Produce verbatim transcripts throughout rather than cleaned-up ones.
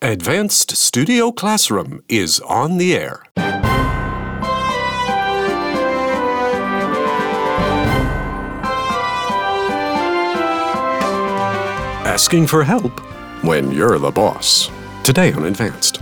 Advanced Studio Classroom is on the air. Asking for help when you're the boss. Today on Advanced.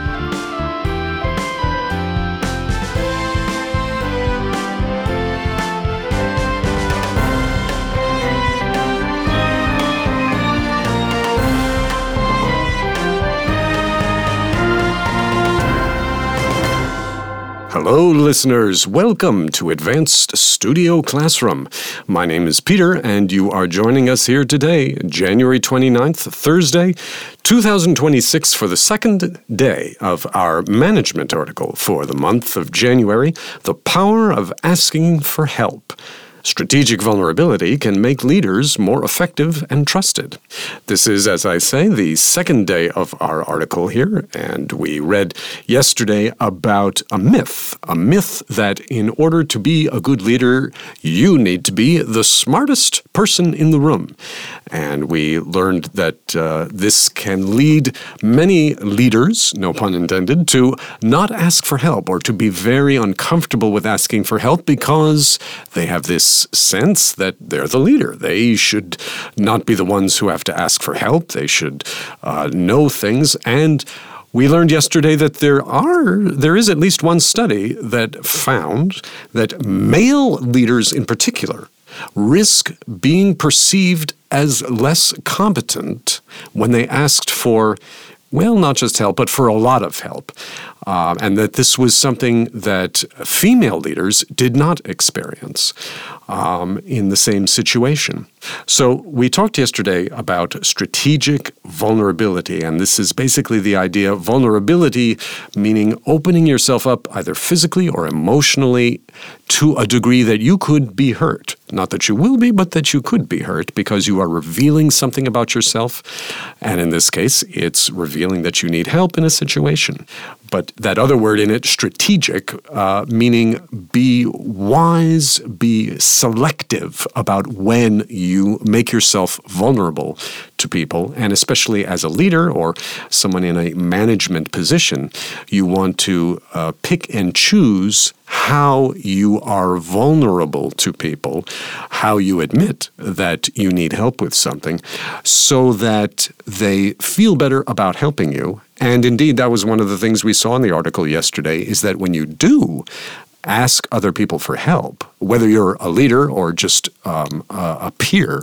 Hello, listeners. Welcome to Advanced Studio Classroom. My name is Peter, and you are joining us here today, January twenty-ninth, Thursday, two thousand twenty-six, for the second day of our management article for the month of January, The Power of Asking for Help. Strategic vulnerability can make leaders more effective and trusted. This is, as I say, the second day of our article here, and we read yesterday about a myth, a myth that in order to be a good leader, you need to be the smartest person in the room. And we learned that uh, this can lead many leaders, no pun intended, to not ask for help or to be very uncomfortable with asking for help because they have this sense that they're the leader. They should not be the ones who have to ask for help. They should uh, know things. And we learned yesterday that there are, there is at least one study that found that male leaders in particular risk being perceived as less competent when they asked for, well, not just help, but for a lot of help. Uh, and that this was something that female leaders did not experience um, in the same situation. So we talked yesterday about strategic vulnerability, and this is basically the idea of vulnerability, meaning opening yourself up either physically or emotionally to a degree that you could be hurt. Not that you will be, but that you could be hurt because you are revealing something about yourself. And in this case, it's revealing that you need help in a situation. But that other word in it, strategic, uh, meaning be wise, be selective about when you make yourself vulnerable to people. And especially as a leader or someone in a management position, you want to uh, pick and choose how you are vulnerable to people, how you admit that you need help with something, so that they feel better about helping you. And indeed, that was one of the things we saw in the article yesterday, is that when you do ask other people for help, whether you're a leader or just um, a, a peer,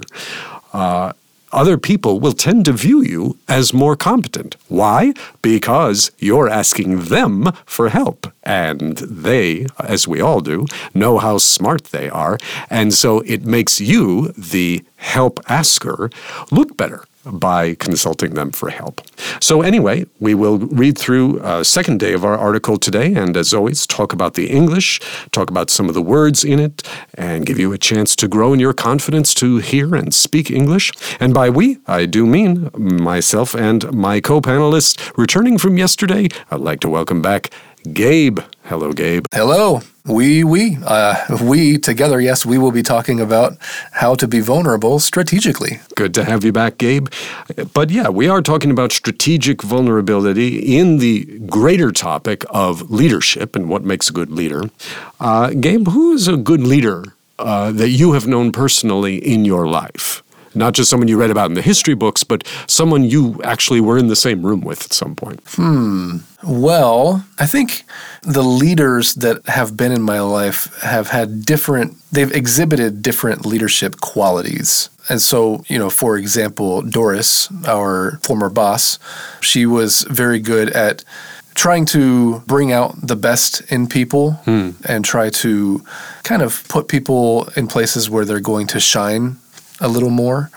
uh, other people will tend to view you as more competent. Why? Because you're asking them for help. And they, as we all do, know how smart they are. And so it makes you, the help asker, look better by consulting them for help. So anyway, we will read through a second day of our article today, and as always, talk about the English, talk about some of the words in it, and give you a chance to grow in your confidence to hear and speak English. And by we, I do mean myself and my co-panelists returning from yesterday. I'd like to welcome back Gabe. Hello, Gabe. Hello. We, we, uh, we together, yes, we will be talking about how to be vulnerable strategically. Good to have you back, Gabe. But yeah, we are talking about strategic vulnerability in the greater topic of leadership and what makes a good leader. Uh, Gabe, who is a good leader uh, that you have known personally in your life? Not just someone you read about in the history books, but someone you actually were in the same room with at some point. Hmm. Well, I think the leaders that have been in my life have had different, they've exhibited different leadership qualities. And so, you know, for example, Doris, our former boss, she was very good at trying to bring out the best in people hmm. and try to kind of put people in places where they're going to shine a little more.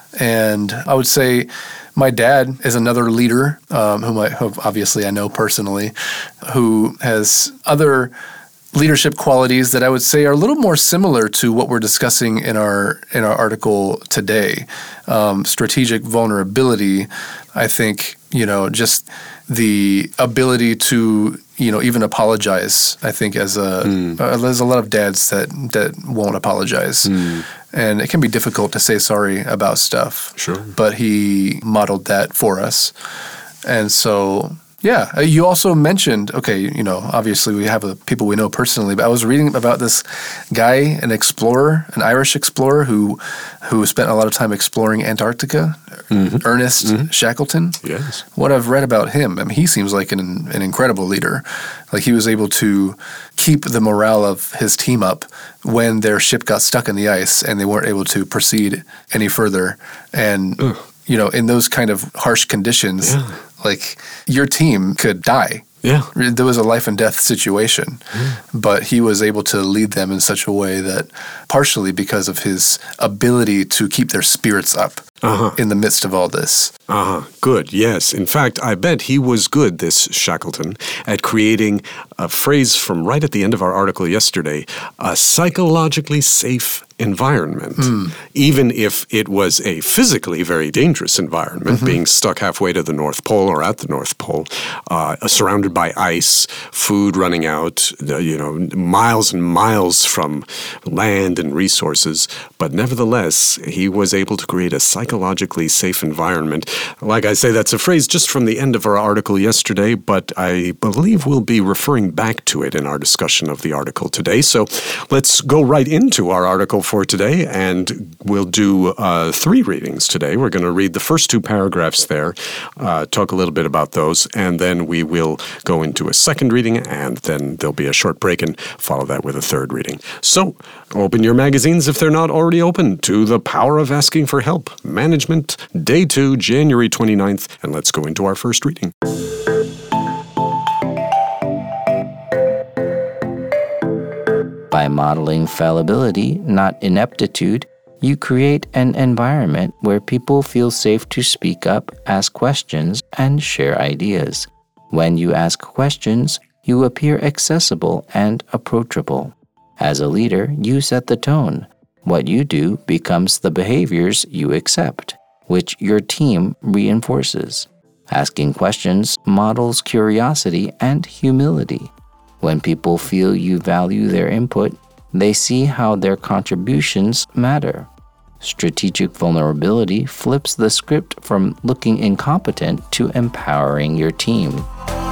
And I would say my dad is another leader um, whom I who obviously I know personally, who has other leadership qualities that I would say are a little more similar to what we're discussing in our in our article today. Um, strategic vulnerability, I think, you know, just the ability to, you know, even apologize. I think as a mm. uh, there's a lot of dads that that won't apologize. Mm. And it can be difficult to say sorry about stuff. Sure. But he modeled that for us. And so, yeah, uh, you also mentioned, okay, you know, obviously we have uh, people we know personally, but I was reading about this guy, an explorer, an Irish explorer who who spent a lot of time exploring Antarctica, mm-hmm. Ernest mm-hmm. Shackleton. Yes. What I've read about him, I mean, he seems like an an incredible leader. Like he was able to keep the morale of his team up when their ship got stuck in the ice and they weren't able to proceed any further. And, Ugh. you know, in those kind of harsh conditions, yeah. like your team could die. Yeah. There was a life and death situation, mm. but he was able to lead them in such a way that partially because of his ability to keep their spirits up uh-huh. in the midst of all this. Uh-huh. Good, yes. In fact, I bet he was good, this Shackleton, at creating a phrase from right at the end of our article yesterday, a psychologically safe environment, mm. even if it was a physically very dangerous environment, mm-hmm. being stuck halfway to the North Pole or at the North Pole, uh, surrounded by ice, food running out, uh, you know, miles and miles from land and resources. But nevertheless, he was able to create a psychologically safe environment. Like I say, that's a phrase just from the end of our article yesterday, but I believe we'll be referring back to it in our discussion of the article today. So let's go right into our article for today, and we'll do uh, three readings today. We're going to read the first two paragraphs there, uh, talk a little bit about those, and then we will go into a second reading, and then there'll be a short break and follow that with a third reading. So open your magazines if they're not already open to The Power of Asking for Help, Management, Day two, January twenty-ninth, and let's go into our first reading. By modeling fallibility, not ineptitude, you create an environment where people feel safe to speak up, ask questions, and share ideas. When you ask questions, you appear accessible and approachable. As a leader, you set the tone. What you do becomes the behaviors you accept, which your team reinforces. Asking questions models curiosity and humility. When people feel you value their input, they see how their contributions matter. Strategic vulnerability flips the script from looking incompetent to empowering your team.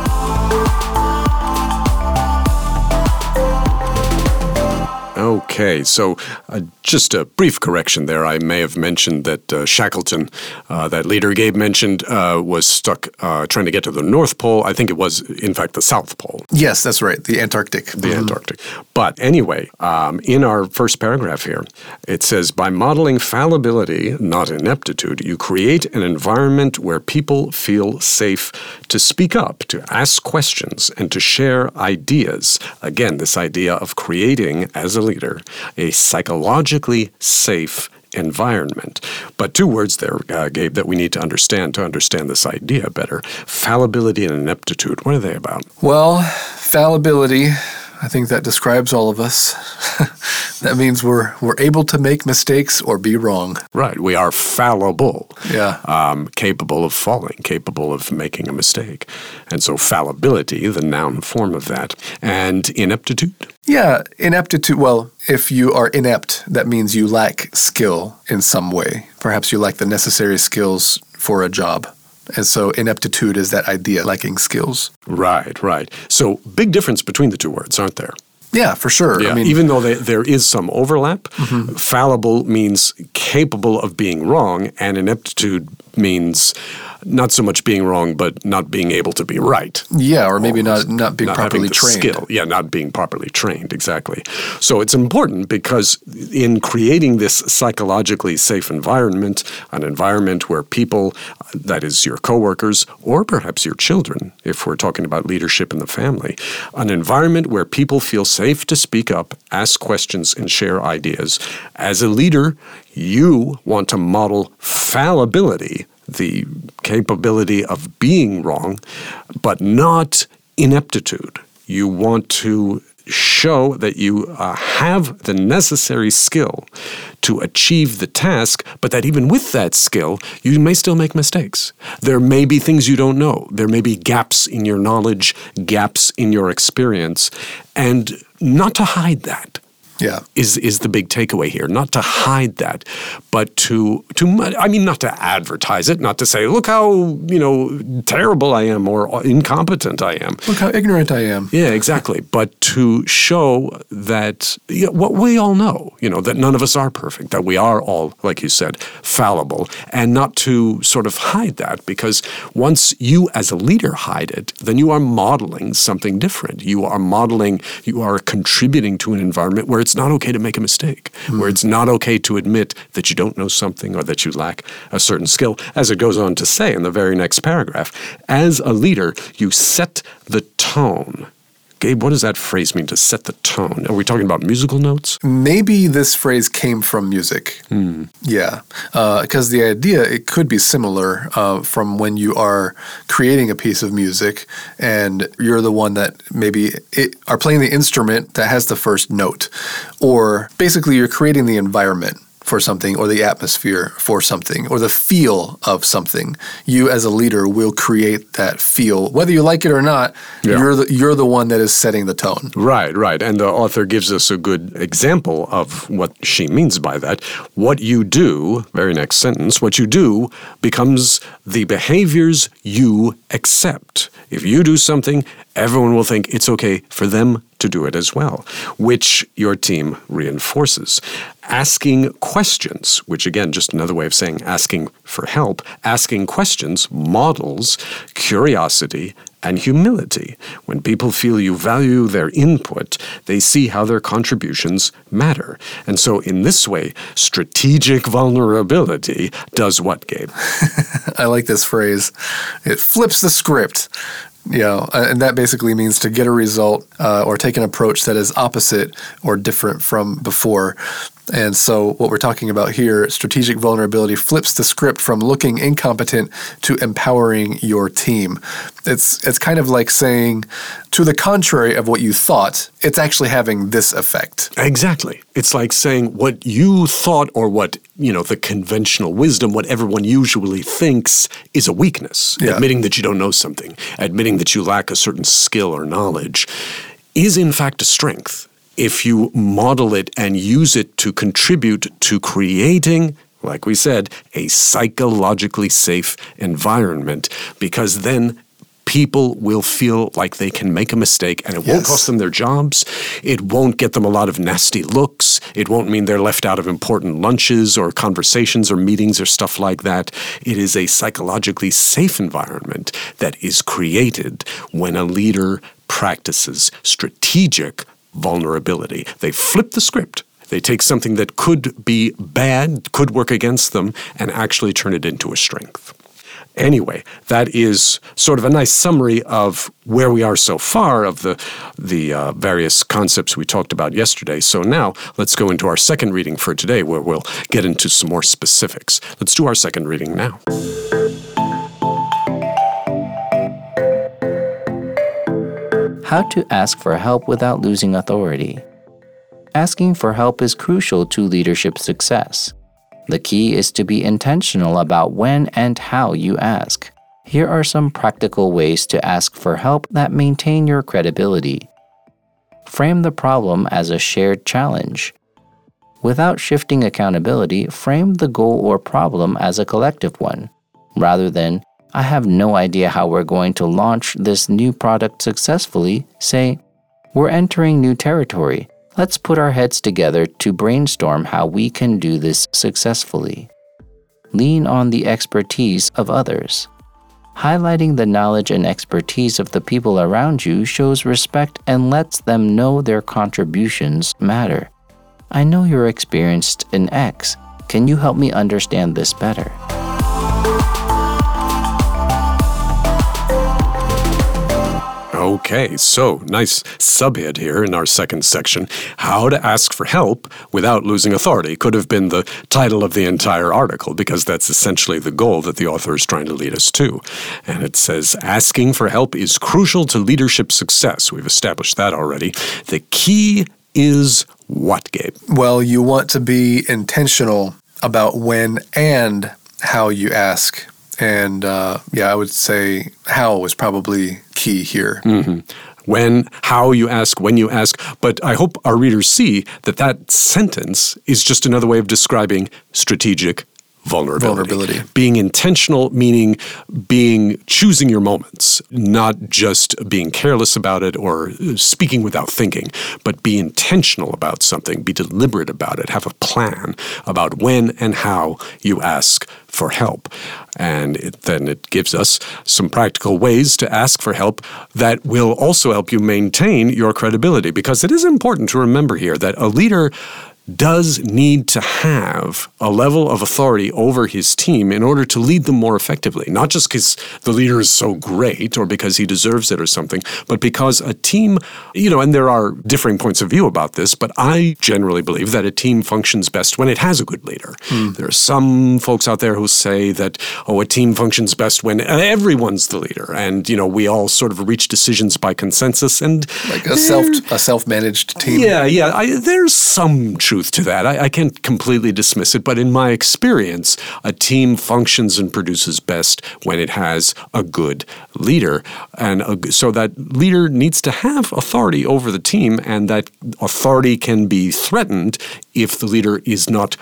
Okay, so uh, just a brief correction there. I may have mentioned that uh, Shackleton, uh, that leader Gabe mentioned, uh, was stuck uh, trying to get to the North Pole. I think it was, in fact, the South Pole. Yes, that's right, the Antarctic. The mm-hmm. Antarctic. But anyway, um, in our first paragraph here, it says, by modeling fallibility, not ineptitude, you create an environment where people feel safe to speak up, to ask questions, and to share ideas. Again, this idea of creating, as a leader, a psychologically safe environment. But two words there, uh, Gabe, that we need to understand to understand this idea better. Fallibility and ineptitude. What are they about? Well, fallibility, I think that describes all of us. That means we're we're able to make mistakes or be wrong. Right. We are fallible. Yeah. Um, capable of falling, capable of making a mistake. And so fallibility, the noun form of that. And ineptitude? Yeah, ineptitude. Well, if you are inept, that means you lack skill in some way. Perhaps you lack the necessary skills for a job. And so ineptitude is that idea, lacking skills. Right, right. So big difference between the two words, aren't there? Yeah, for sure. Yeah, I mean, even though they, there is some overlap, mm-hmm. fallible means capable of being wrong, and ineptitude means not so much being wrong, but not being able to be right. Yeah, or maybe not, not being not properly having the trained. Skill. Yeah, not being properly trained, exactly. So it's important because in creating this psychologically safe environment, an environment where people, that is your coworkers, or perhaps your children, if we're talking about leadership in the family, an environment where people feel safe to speak up, ask questions, and share ideas. As a leader, you want to model fallibility, the capability of being wrong, but not ineptitude. You want to show that you uh, have the necessary skill to achieve the task, but that even with that skill, you may still make mistakes. There may be things you don't know. There may be gaps in your knowledge, gaps in your experience, and not to hide that. Yeah. Is is the big takeaway here. Not to hide that, but to, to I mean, not to advertise it, not to say, look how, you know, terrible I am or incompetent I am. Look how ignorant I am. Yeah, exactly. But to show that you know, what we all know, you know, that none of us are perfect, that we are all, like you said, fallible, and not to sort of hide that, because once you as a leader hide it, then you are modeling something different. You are modeling, you are contributing to an environment where it's not okay to make a mistake, mm. where it's not okay to admit that you don't know something or that you lack a certain skill. As it goes on to say in the very next paragraph, as a leader, you set the tone. Gabe, what does that phrase mean, to set the tone? Are we talking about musical notes? Maybe this phrase came from music. Mm. Yeah, because uh, the idea, it could be similar uh, from when you are creating a piece of music and you're the one that maybe it, are playing the instrument that has the first note. Or basically you're creating the environment for something, or the atmosphere for something, or the feel of something. You as a leader will create that feel. Whether you like it or not, yeah. you're the, you're the one that is setting the tone. Right, right. And the author gives us a good example of what she means by that. What you do, very next sentence, what you do becomes the behaviors you accept. If you do something, everyone will think it's okay for them to do it as well, which your team reinforces. Asking questions, which again, just another way of saying asking for help, asking questions models curiosity and humility. When people feel you value their input, they see how their contributions matter. And so in this way, strategic vulnerability does what, Gabe? I like this phrase. It flips the script. You know, and that basically means to get a result uh, or take an approach that is opposite or different from before. And so what we're talking about here, strategic vulnerability, flips the script from looking incompetent to empowering your team. It's it's kind of like saying, to the contrary of what you thought, it's actually having this effect. Exactly. It's like saying what you thought, or what, you know, the conventional wisdom, what everyone usually thinks is a weakness. Yeah. Admitting that you don't know something, admitting that you lack a certain skill or knowledge, is in fact a strength. If you model it and use it to contribute to creating, like we said, a psychologically safe environment, because then people will feel like they can make a mistake, and it yes. won't cost them their jobs. It won't get them a lot of nasty looks. It won't mean they're left out of important lunches or conversations or meetings or stuff like that. It is a psychologically safe environment that is created when a leader practices strategic vulnerability. They flip the script. They take something that could be bad, could work against them, and actually turn it into a strength. Anyway, that is sort of a nice summary of where we are so far, of the, the uh, various concepts we talked about yesterday. So now let's go into our second reading for today, where we'll get into some more specifics. Let's do our second reading now. How to ask for help without losing authority. Asking for help is crucial to leadership success. The key is to be intentional about when and how you ask. Here are some practical ways to ask for help that maintain your credibility. Frame the problem as a shared challenge. Without shifting accountability, frame the goal or problem as a collective one, rather than, I have no idea how we're going to launch this new product successfully. Say, we're entering new territory. Let's put our heads together to brainstorm how we can do this successfully. Lean on the expertise of others. Highlighting the knowledge and expertise of the people around you shows respect and lets them know their contributions matter. I know you're experienced in X. Can you help me understand this better? Okay, so nice subhead here in our second section. How to ask for help without losing authority could have been the title of the entire article, because that's essentially the goal that the author is trying to lead us to. And it says, asking for help is crucial to leadership success. We've established that already. The key is what, Gabe? Well, you want to be intentional about when and how you ask. And uh, yeah, I would say how is probably key. key here. Mm-hmm. When, how you ask, when you ask. But I hope our readers see that that sentence is just another way of describing strategic vulnerability. Vulnerability. Being intentional, meaning being choosing your moments, not just being careless about it or speaking without thinking, but be intentional about something, be deliberate about it, have a plan about when and how you ask for help. And it, then it gives us some practical ways to ask for help that will also help you maintain your credibility, because it is important to remember here that a leader does need to have a level of authority over his team in order to lead them more effectively. Not just because the leader is so great or because he deserves it or something, but because a team, you know, and there are differing points of view about this, but I generally believe that a team functions best when it has a good leader. Mm. There are some folks out there who say that, oh, a team functions best when everyone's the leader and, you know, we all sort of reach decisions by consensus. And like a self a self-managed team. Yeah, yeah. I, there's some truth to that. I, I can't completely dismiss it, but in my experience, a team functions and produces best when it has a good leader. And a, so that leader needs to have authority over the team, and that authority can be threatened if the leader is not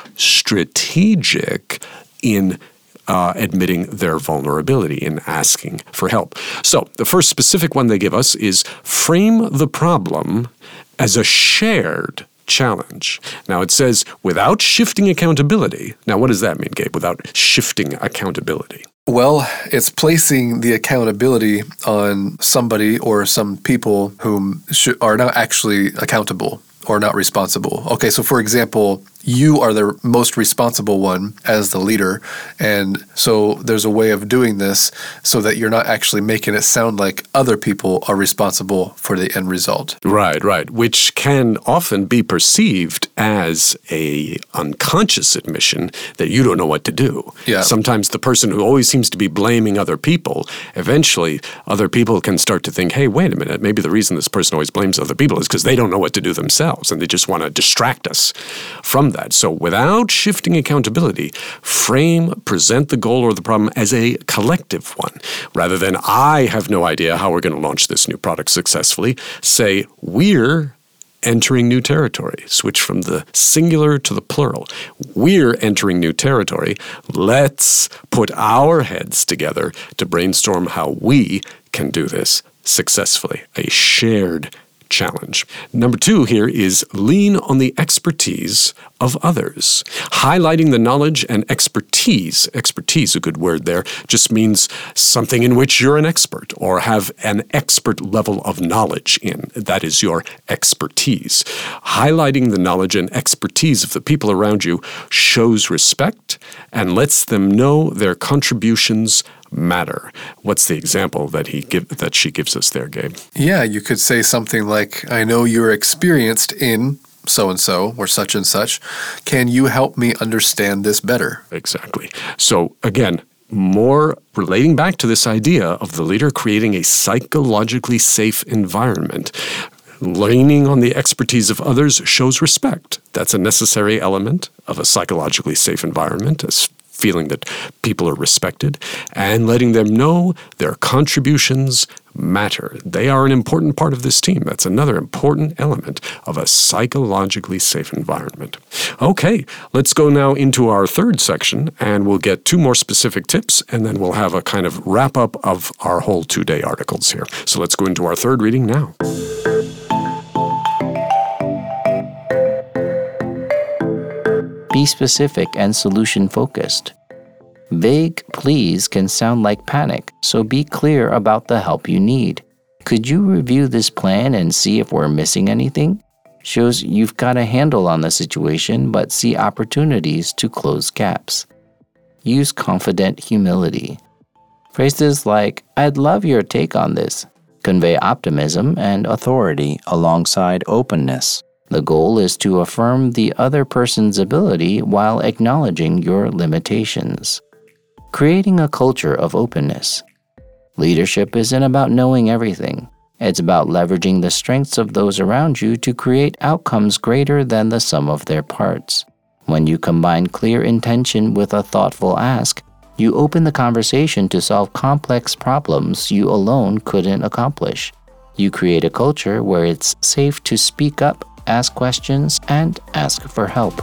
strategic in Uh, admitting their vulnerability, in asking for help. So the first specific one they give us is frame the problem as a shared challenge. Now it says without shifting accountability. Now what does that mean, Gabe, without shifting accountability? Well, it's placing the accountability on somebody or some people whom should, are not actually accountable or not responsible. Okay, so for example, you are the most responsible one as the leader, and so there's a way of doing this so that you're not actually making it sound like other people are responsible for the end result. Right, right, which can often be perceived as a unconscious admission that you don't know what to do. Yeah. Sometimes the person who always seems to be blaming other people, eventually other people can start to think, hey, wait a minute, maybe the reason this person always blames other people is because they don't know what to do themselves, and they just want to distract us from that. So without shifting accountability, frame, present the goal or the problem as a collective one. Rather than I have no idea how we're going to launch this new product successfully, say we're entering new territory. Switch from the singular to the plural. We're entering new territory. Let's put our heads together to brainstorm how we can do this successfully. A shared challenge. Number two here is lean on the expertise of others. Highlighting the knowledge and expertise, expertise, a good word there, just means something in which you're an expert or have an expert level of knowledge in. That is your expertise. Highlighting the knowledge and expertise of the people around you shows respect and lets them know their contributions matter. What's the example that he give that she gives us there, Gabe? Yeah, you could say something like, I know you're experienced in so-and-so or such and such. Can you help me understand this better? Exactly. So again, more relating back to this idea of the leader creating a psychologically safe environment. Leaning on the expertise of others shows respect. That's a necessary element of a psychologically safe environment, a feeling that people are respected, and letting them know their contributions matter. They are an important part of this team. That's another important element of a psychologically safe environment. Okay, let's go now into our third section, and we'll get two more specific tips, and then we'll have a kind of wrap-up of our whole two-day articles here. So let's go into our third reading now. Be specific and solution-focused. Vague pleas can sound like panic, so be clear about the help you need. Could you review this plan and see if we're missing anything? Shows you've got a handle on the situation, but see opportunities to close gaps. Use confident humility. Phrases like, I'd love your take on this, convey optimism and authority alongside openness. The goal is to affirm the other person's ability while acknowledging your limitations. Creating a culture of openness. Leadership isn't about knowing everything. It's about leveraging the strengths of those around you to create outcomes greater than the sum of their parts. When you combine clear intention with a thoughtful ask, You open the conversation to solve complex problems you alone couldn't accomplish. You create a culture where it's safe to speak up, ask questions, and ask for help.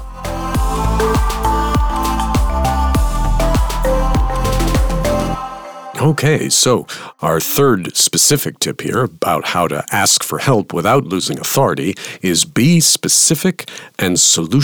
Okay, so our third specific tip here about how to ask for help without losing authority is be specific and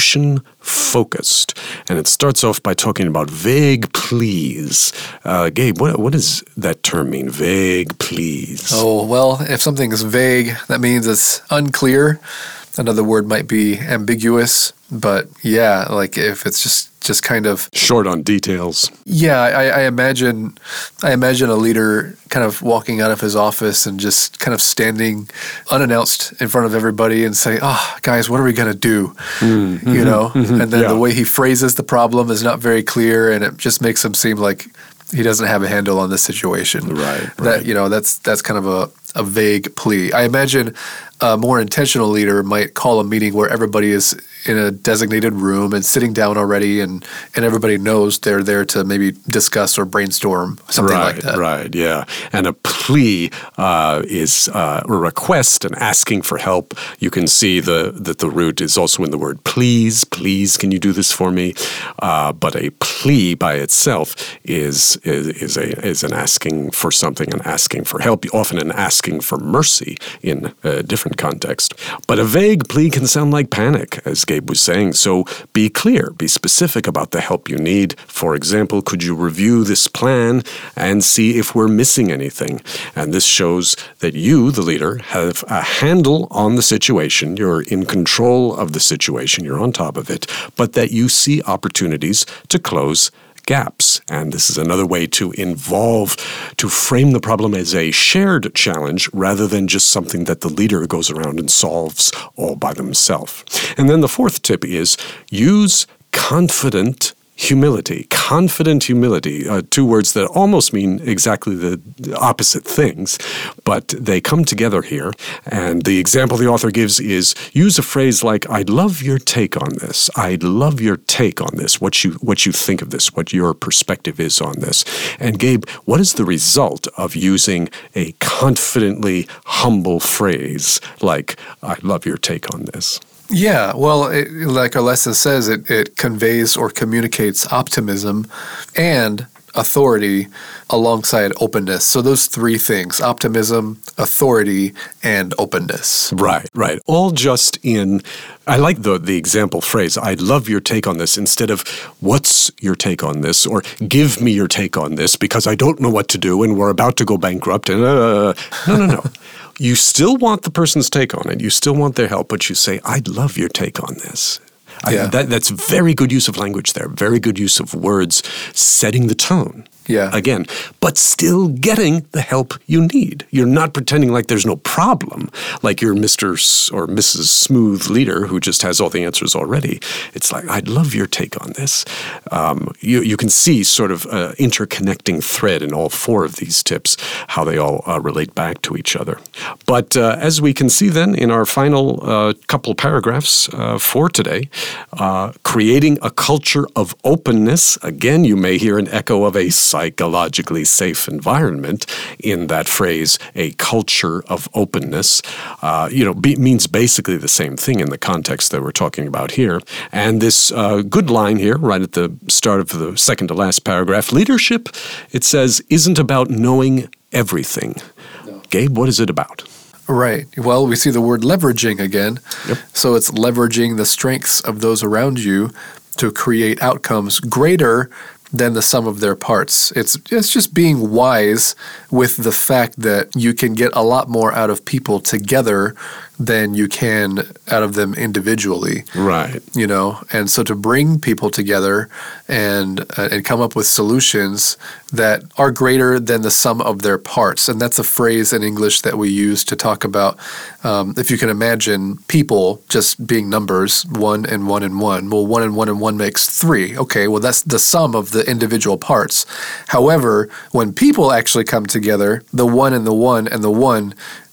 solution-focused. And it starts off by talking about vague pleas. Uh, Gabe, what, what does that term mean, vague pleas? Oh, well, if something is vague, that means it's unclear. Another word might be ambiguous. But yeah, like if it's just, just kind of short on details. Yeah, I, I imagine I imagine a leader kind of walking out of his office and just kind of standing unannounced in front of everybody and say, "Oh, guys, what are we gonna do?" Mm-hmm, you know, mm-hmm, and then yeah. the way he phrases the problem is not very clear, and it just makes him seem like he doesn't have a handle on this situation. Right. right. That you know, that's that's kind of a, a vague plea. I imagine a more intentional leader might call a meeting where everybody is in a designated room and sitting down already, and, and everybody knows they're there to maybe discuss or brainstorm something right, like that. Right, yeah. And a plea uh, is uh, a request and asking for help. You can see the that the root is also in the word please. Please, can you do this for me? Uh, but a plea by itself is, is is a is an asking for something, an asking for help, often an asking for mercy in a different context. But a vague plea can sound like panic, as Gabe was saying. So be clear, be specific about the help you need. For example, could you review this plan and see if we're missing anything? And this shows that you, the leader, have a handle on the situation. You're in control of the situation. You're on top of it. But that you see opportunities to close gaps. And this is another way to involve, to frame the problem as a shared challenge rather than just something that the leader goes around and solves all by themselves. And then the fourth tip is use confident humility. Confident humility, uh, two words that almost mean exactly the opposite things, but they come together here. And the example the author gives is use a phrase like, I'd love your take on this. I'd love your take on this, what you what you think of this, what your perspective is on this. And Gabe, what is the result of using a confidently humble phrase like, I'd love your take on this? Yeah, well, it, like our lesson says, it, it conveys or communicates optimism and authority alongside openness. So those three things, optimism, authority, and openness. Right, right. All just in, I like the the example phrase, I'd love your take on this, instead of what's your take on this, or give me your take on this because I don't know what to do and we're about to go bankrupt. And uh, no, no, no. You still want the person's take on it. You still want their help, but you say, I'd love your take on this. Yeah. I, that, that's very good use of language there, very good use of words, setting the tone. Yeah. Again, but still getting the help you need. You're not pretending like there's no problem, like you're Mister S- or Missus Smooth leader who just has all the answers already. It's like, I'd love your take on this. Um, you, you can see sort of an interconnecting thread in all four of these tips, how they all uh, relate back to each other. But uh, as we can see then in our final uh, couple paragraphs uh, for today, uh, creating a culture of openness. Again, you may hear an echo of a psychologically safe environment in that phrase, a culture of openness, uh, you know, be, means basically the same thing in the context that we're talking about here. And this uh, good line here, right at the start of the second to last paragraph, leadership, it says, isn't about knowing everything. No. Gabe, what is it about? Right. Well, we see the word leveraging again. Yep. So it's leveraging the strengths of those around you to create outcomes greater than the sum of their parts. It's it's just being wise with the fact that you can get a lot more out of people together than you can out of them individually. Right. You know, and so to bring people together and uh, and come up with solutions that are greater than the sum of their parts. And that's a phrase in English that we use to talk about, um, if you can imagine people just being numbers, one and one and one. Well, one and one and one makes three. Okay, well, that's the sum of the individual parts. However, when people actually come together, the one and the one and the one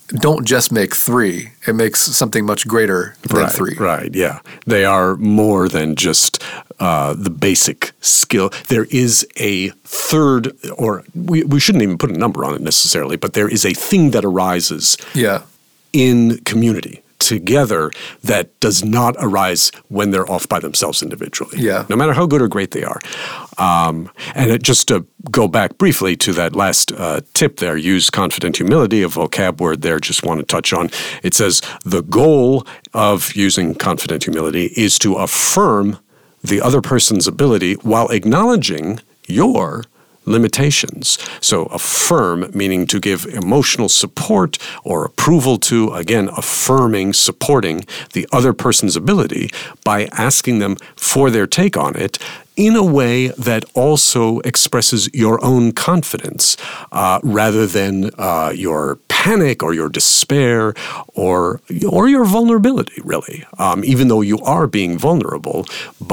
don't just make three. It makes something much greater than right, three. Right, yeah. They are more than just uh, the basic skill. There is a third, or we, we shouldn't even put a number on it necessarily, but there is a thing that arises Yeah. in community together that does not arise when they're off by themselves individually. Yeah. No matter how good or great they are. Um, and it, just to go back briefly to that last uh, tip there, use confident humility, a vocab word there, just want to touch on. It says the goal of using confident humility is to affirm the other person's ability while acknowledging your limitations. So affirm, meaning to give emotional support or approval to, again, affirming, supporting the other person's ability by asking them for their take on it in a way that also expresses your own confidence uh, rather than uh, your panic or your despair or or your vulnerability, really, um, even though you are being vulnerable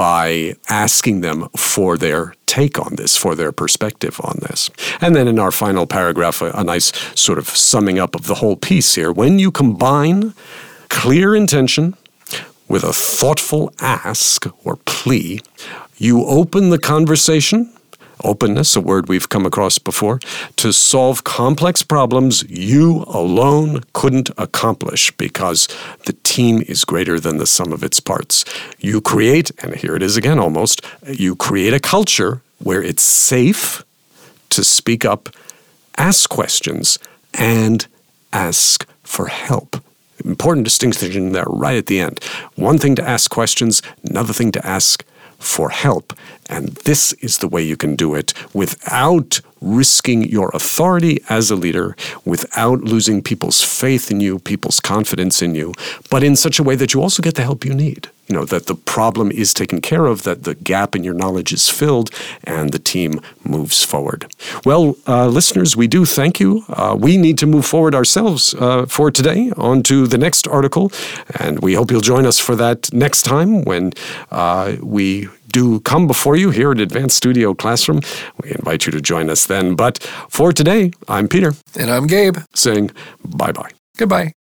by asking them for their take on this, for their perspective on this. And then in our final paragraph, a, a nice sort of summing up of the whole piece here. When you combine clear intention with a thoughtful ask or plea, you open the conversation, openness, a word we've come across before, to solve complex problems you alone couldn't accomplish because the team is greater than the sum of its parts. You create, and here it is again almost, you create a culture where it's safe to speak up, ask questions, and ask for help. Important distinction there right at the end. One thing to ask questions, another thing to ask for help. And this is the way you can do it without risking your authority as a leader, without losing people's faith in you, people's confidence in you, but in such a way that you also get the help you need. You know, that the problem is taken care of, that the gap in your knowledge is filled, and the team moves forward. Well, uh, listeners, we do thank you. Uh, we need to move forward ourselves uh, for today on to the next article, and we hope you'll join us for that next time when uh, we do come before you here at Advanced Studio Classroom. We invite you to join us then. But for today, I'm Peter. And I'm Gabe. Saying bye-bye. Goodbye.